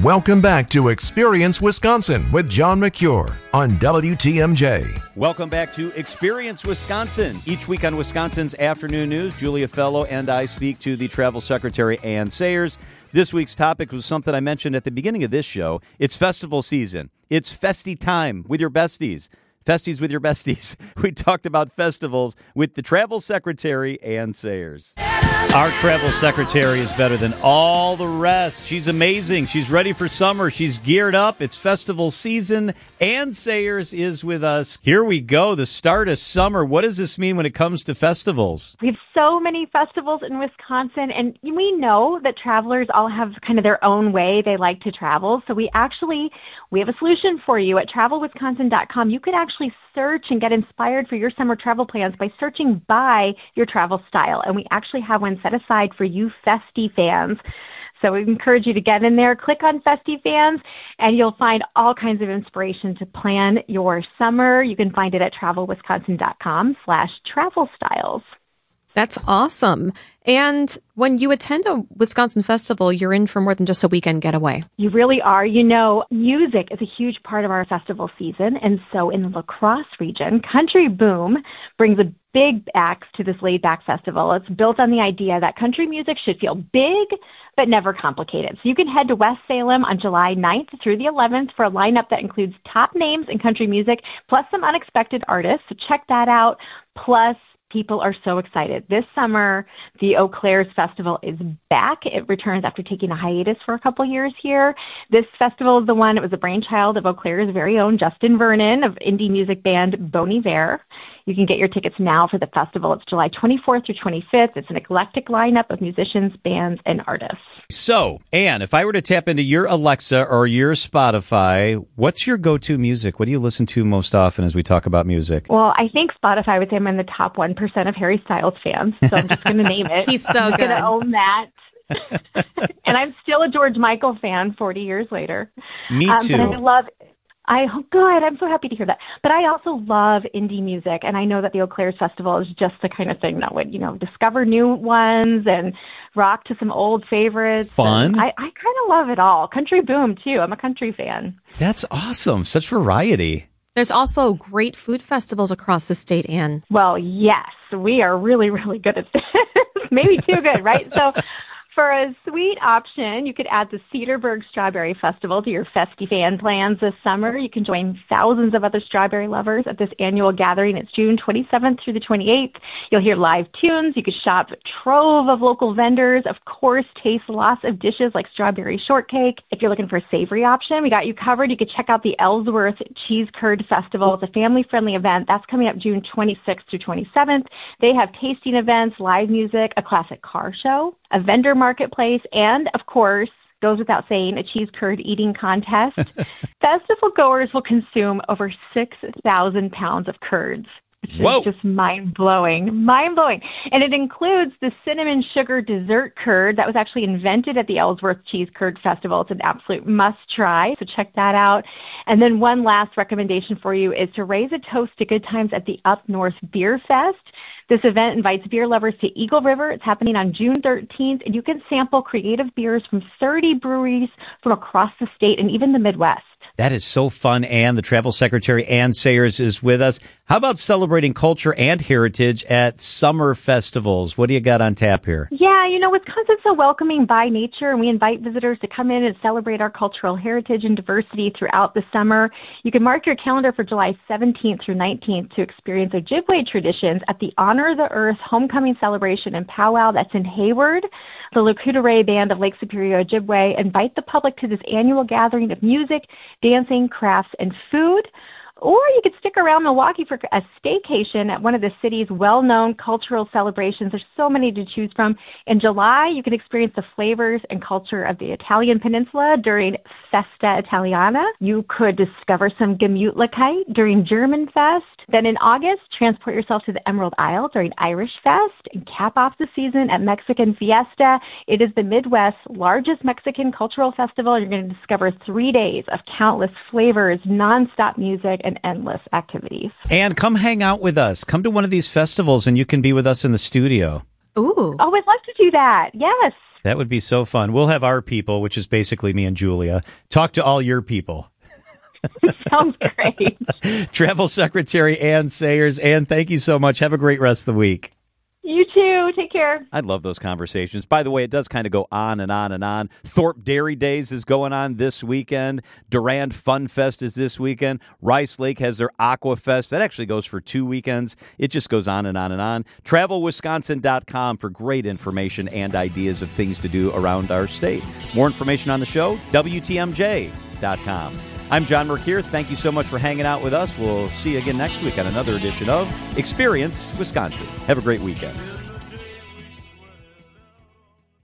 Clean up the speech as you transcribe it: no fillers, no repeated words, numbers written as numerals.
Welcome back to Experience Wisconsin with John McCure on WTMJ. Welcome back to Experience Wisconsin. Each week on Wisconsin's Afternoon News, Julia Fellow and I speak to the Travel Secretary, Ann Sayers. This week's topic was something I mentioned at the beginning of this show. It's festival season. It's festy time with your besties. Festies with your besties. We talked about festivals with the Travel Secretary, Ann Sayers. Our Travel Secretary is better than all the rest. She's amazing. She's ready for summer. She's geared up. It's festival season. Ann Sayers is with us. Here we go, the start of summer. What does this mean when it comes to festivals? We have so many festivals in Wisconsin, and we know that travelers all have kind of their own way they like to travel. So we have a solution for you at travelwisconsin.com. You could actually search and get inspired for your summer travel plans by searching by your travel style. And we actually have one set aside for you festy fans. So we encourage you to get in there, click on Festy Fans, and you'll find all kinds of inspiration to plan your summer. You can find it at travelwisconsin.com/travel styles. That's awesome. And when you attend a Wisconsin festival, you're in for more than just a weekend getaway. You really are. You know, music is a huge part of our festival season. And so in the La Crosse region, Country Boom brings a big act to this laid-back festival. It's built on the idea that country music should feel big, but never complicated. So you can head to West Salem on July 9th through the 11th for a lineup that includes top names in country music, plus some unexpected artists. So check that out. Plus, people are so excited. This summer, the Eau Claire's Festival is back. It returns after taking a hiatus for a couple years here. This festival is the one, it was the brainchild of Eau Claire's very own Justin Vernon of indie music band Bon Iver. You can get your tickets now for the festival. It's July 24th through 25th. It's an eclectic lineup of musicians, bands, and artists. So, Ann, if I were to tap into your Alexa or your Spotify, what's your go-to music? What do you listen to most often as we talk about music? Well, I think Spotify would say I'm in the top 1% of Harry Styles fans, so I'm just going to name it. He's so I'm good. going to own that. And I'm still a George Michael fan 40 years later. Me too. But good. I'm so happy to hear that. But I also love indie music, and I know that the Eau Claire's Festival is just the kind of thing that would, discover new ones and rock to some old favorites. Fun. I kind of love it all. Country Boom, too. I'm a country fan. That's awesome. Such variety. There's also great food festivals across the state, Ann. Well, yes. We are really, really good at this. Maybe too good, right? So for a sweet option, you could add the Cedarburg Strawberry Festival to your festy fan plans this summer. You can join thousands of other strawberry lovers at this annual gathering. It's June 27th through the 28th. You'll hear live tunes. You could shop a trove of local vendors. Of course, taste lots of dishes like strawberry shortcake. If you're looking for a savory option, we got you covered. You could check out the Ellsworth Cheese Curd Festival. It's a family-friendly event. That's coming up June 26th through 27th. They have tasting events, live music, a classic car show, a vendor marketplace, and, of course, goes without saying, a cheese curd eating contest. Festival goers will consume over 6,000 pounds of curds, which Whoa. is just mind-blowing. Mind-blowing. And it includes the cinnamon sugar dessert curd that was actually invented at the Ellsworth Cheese Curd Festival. It's an absolute must-try, so check that out. And then one last recommendation for you is to raise a toast to good times at the Up North Beer Fest. This event invites beer lovers to Eagle River. It's happening on June 13th, and you can sample creative beers from 30 breweries from across the state and even the Midwest. That is so fun, Ann. The Travel Secretary, Ann Sayers, is with us. How about celebrating culture and heritage at summer festivals? What do you got on tap here? Yeah, Wisconsin's so welcoming by nature, and we invite visitors to come in and celebrate our cultural heritage and diversity throughout the summer. You can mark your calendar for July 17th through 19th to experience Ojibwe traditions at the Honor the Earth Homecoming Celebration and Powwow that's in Hayward. The Lakota Band of Lake Superior Ojibwe invite the public to this annual gathering of music, dancing, crafts, and food. Or you could stick around Milwaukee for a staycation at one of the city's well-known cultural celebrations. There's so many to choose from. In July, you can experience the flavors and culture of the Italian peninsula during Festa Italiana. You could discover some Gemütlichkeit during German Fest. Then in August, transport yourself to the Emerald Isle during Irish Fest and cap off the season at Mexican Fiesta. It is the Midwest's largest Mexican cultural festival. You're going to discover 3 days of countless flavors, nonstop music, and endless activities. And come hang out with us. Come to one of these festivals and you can be with us in the studio. Ooh. Oh, I'd love to do that. Yes. That would be so fun. We'll have our people, which is basically me and Julia, talk to all your people. Sounds great. Travel Secretary Ann Sayers. Ann, thank you so much. Have a great rest of the week. You too. Take care. I love those conversations. By the way, it does kind of go on and on and on. Thorpe Dairy Days is going on this weekend. Durand Fun Fest is this weekend. Rice Lake has their Aqua Fest. That actually goes for 2 weekends. It just goes on and on and on. TravelWisconsin.com for great information and ideas of things to do around our state. More information on the show, WTMJ.com. I'm John Mercure. Thank you so much for hanging out with us. We'll see you again next week on another edition of Experience Wisconsin. Have a great weekend.